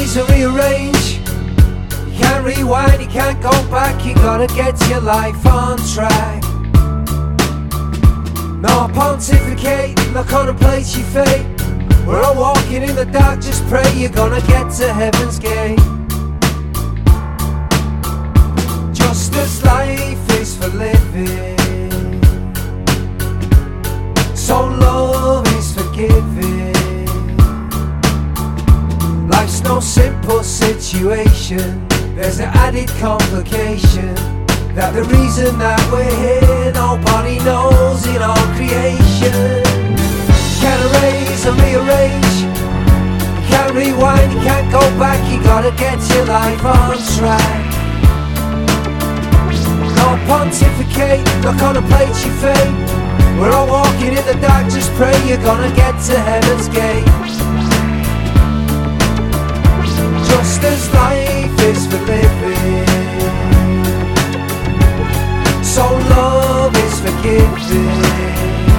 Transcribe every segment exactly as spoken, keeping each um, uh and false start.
erase and rearrange. You can't rewind, you can't go back. You gotta get your life on track. No pontificate, no contemplate your fate. We're all walking in the dark, just pray you're gonna get to heaven's gate. Just as life is for living, so love is for giving. Life's no simple situation, there's an added complication, that the reason that we're here nobody knows in all creation. You can't erase and rearrange, you can't rewind, you can't go back. You gotta get your life on track. No pontificate, no contemplate your fate. We're all walking in the dark, just pray you're gonna get to heaven's gate. Just as life is for living, so love is for giving.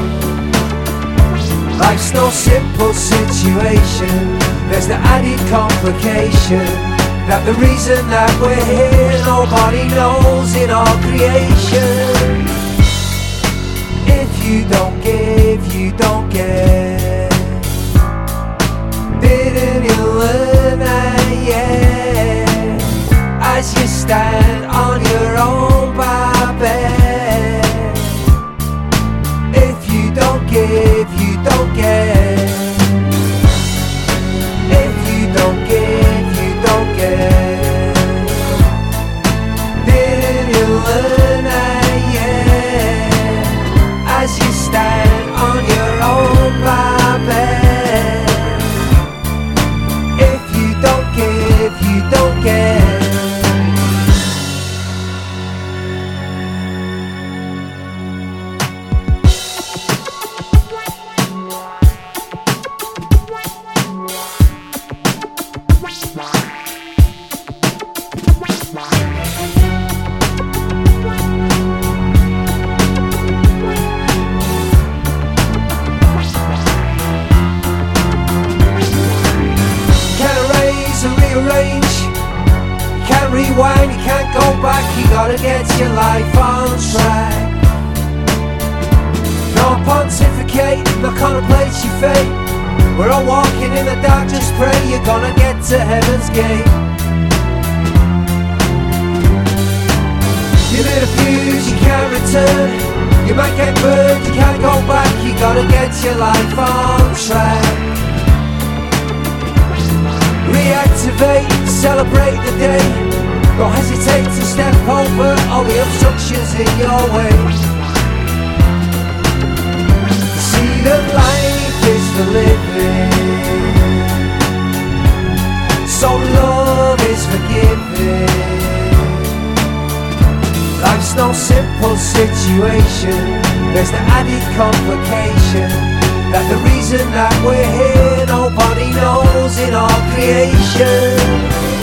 Life's no simple situation, there's the added complication, that the reason that we're here nobody knows in all creation. If you don't give, you don't get. Didn't you learn that yet? As you stand on your own by bed. If you don't give, you don't get. If you don't give, you don't get. Didn't you learn that yet? As you stand on your own by bed. If you don't give, you don't get. Rewind, you can't go back, you gotta get your life on track. No pontificate, no contemplate your fate. We're all walking in the dark, just pray you're gonna get to heaven's gate. You lit a fuse, you can't return. You might get burned, you can't go back. You gotta get your life on track. Reactivate, celebrate the day. Don't hesitate to step over all the obstructions in your way. See that life is for living, so love is for giving. Life's no simple situation, there's the added complication, that the reason that we're here nobody knows in all creation.